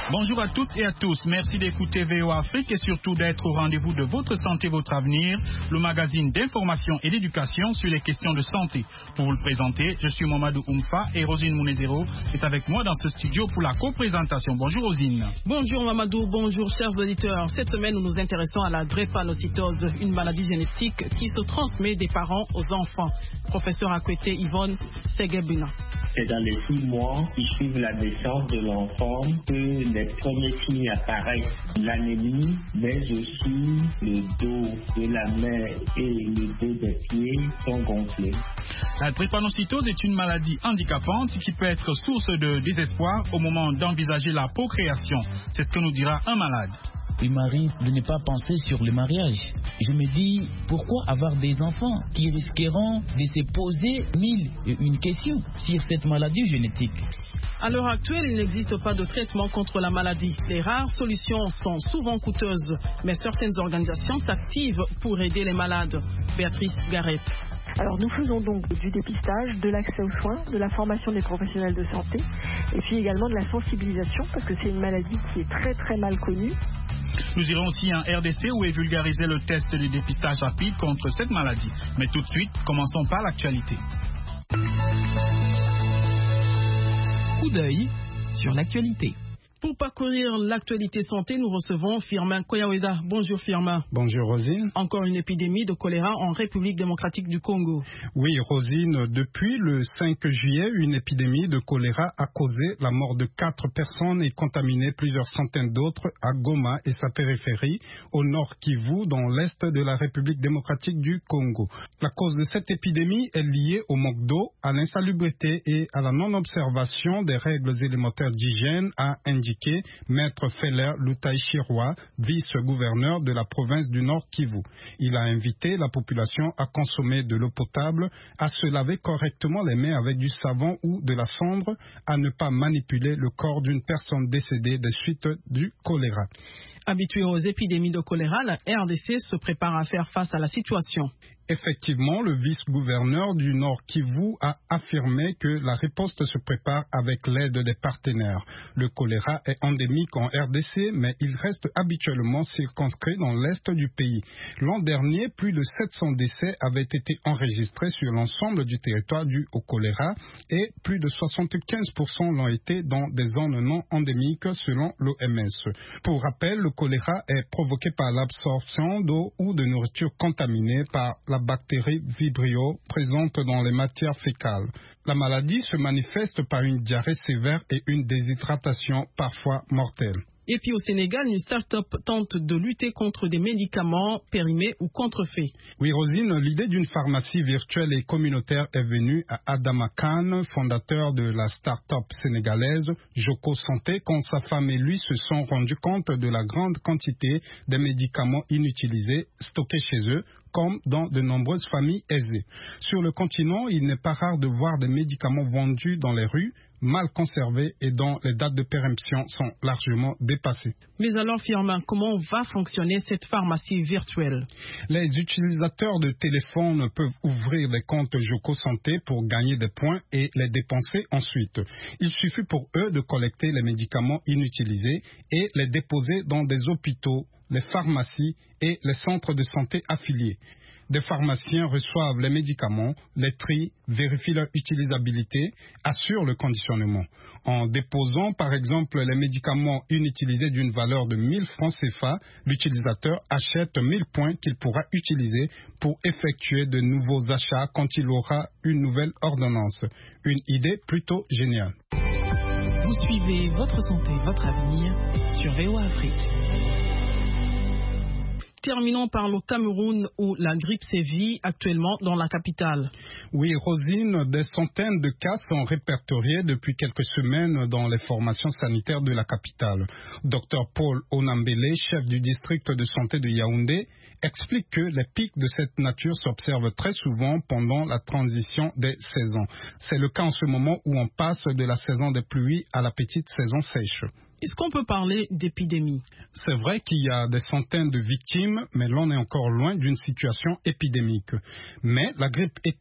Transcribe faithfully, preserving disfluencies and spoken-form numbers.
Bonjour à toutes et à tous. Merci d'écouter V O Afrique et surtout d'être au rendez-vous de Votre Santé, Votre Avenir, le magazine d'information et d'éducation sur les questions de santé. Pour vous le présenter, je suis Mamadou Oumfa et Rosine Mounezero est avec moi dans ce studio pour la co-présentation. Bonjour Rosine. Bonjour Mamadou, bonjour chers auditeurs. Cette semaine, nous nous intéressons à la drépanocytose, une maladie génétique qui se transmet des parents aux enfants. Professeur Akwete Yvonne Segebuna. C'est dans les six mois qui suivent la naissance de l'enfant que les premiers signes apparaissent. L'anémie, mais aussi le dos de la main et le dos des pieds sont gonflés. La drépanocytose est une maladie handicapante qui peut être source de désespoir au moment d'envisager la procréation. C'est ce que nous dira un malade. Il m'arrive de ne pas penser sur le mariage. Je me dis, pourquoi avoir des enfants qui risqueront de se poser mille et une questions sur cette maladie génétique? À l'heure actuelle, il n'existe pas de traitement contre la maladie. Les rares solutions sont souvent coûteuses, mais certaines organisations s'activent pour aider les malades. Béatrice Garrett. Alors nous faisons donc du dépistage, de l'accès aux soins, de la formation des professionnels de santé et puis également de la sensibilisation parce que c'est une maladie qui est très très mal connue. Nous irons aussi en R D C où est vulgarisé le test de dépistage rapide contre cette maladie. Mais tout de suite, commençons par l'actualité. Coup d'œil sur l'actualité. Pour parcourir l'actualité santé, nous recevons Firmin Koyaweda. Bonjour Firmin. Bonjour Rosine. Encore une épidémie de choléra en République démocratique du Congo. Oui Rosine, depuis le cinq juillet, une épidémie de choléra a causé la mort de quatre personnes et contaminé plusieurs centaines d'autres à Goma et sa périphérie, au nord Kivu, dans l'est de la République démocratique du Congo. La cause de cette épidémie est liée au manque d'eau, à l'insalubrité et à la non-observation des règles élémentaires d'hygiène, a indiqué Maître Feller Lutaïchiroa, vice-gouverneur de la province du Nord Kivu. Il a invité la population à consommer de l'eau potable, à se laver correctement les mains avec du savon ou de la cendre, à ne pas manipuler le corps d'une personne décédée des suites du choléra. Habitué aux épidémies de choléra, la R D C se prépare à faire face à la situation. Effectivement, le vice-gouverneur du Nord Kivu a affirmé que la riposte se prépare avec l'aide des partenaires. Le choléra est endémique en R D C, mais il reste habituellement circonscrit dans l'est du pays. L'an dernier, plus de sept cents décès avaient été enregistrés sur l'ensemble du territoire dû au choléra et plus de soixante-quinze pour cent l'ont été dans des zones non endémiques selon l'O M S. Pour rappel, le choléra est provoqué par l'absorption d'eau ou de nourriture contaminée par la bactérie Vibrio présente dans les matières fécales. La maladie se manifeste par une diarrhée sévère et une déshydratation parfois mortelle. Et puis au Sénégal, une start-up tente de lutter contre des médicaments périmés ou contrefaits. Oui, Rosine, l'idée d'une pharmacie virtuelle et communautaire est venue à Adama Khan, fondateur de la start-up sénégalaise Joko Santé, quand sa femme et lui se sont rendus compte de la grande quantité de médicaments inutilisés stockés chez eux, comme dans de nombreuses familles aisées. Sur le continent, il n'est pas rare de voir des médicaments vendus dans les rues, mal conservés et dont les dates de péremption sont largement dépassées. Mais alors, Firmin, comment va fonctionner cette pharmacie virtuelle? Les utilisateurs de téléphone peuvent ouvrir des comptes Joko Santé pour gagner des points et les dépenser ensuite. Il suffit pour eux de collecter les médicaments inutilisés et les déposer dans des hôpitaux, les pharmacies et les centres de santé affiliés. Des pharmaciens reçoivent les médicaments, les trient, vérifient leur utilisabilité, assurent le conditionnement. En déposant par exemple les médicaments inutilisés d'une valeur de mille francs C F A, l'utilisateur achète mille points qu'il pourra utiliser pour effectuer de nouveaux achats quand il aura une nouvelle ordonnance. Une idée plutôt géniale. Vous suivez Votre Santé, Votre Avenir sur V O Afrique. Terminons par le Cameroun où la grippe sévit actuellement dans la capitale. Oui, Rosine, des centaines de cas sont répertoriés depuis quelques semaines dans les formations sanitaires de la capitale. Docteur Paul Onambele, chef du district de santé de Yaoundé, explique que les pics de cette nature s'observent très souvent pendant la transition des saisons. C'est le cas en ce moment où on passe de la saison des pluies à la petite saison sèche. Est-ce qu'on peut parler d'épidémie? C'est vrai qu'il y a des centaines de victimes, mais l'on est encore loin d'une situation épidémique. Mais la grippe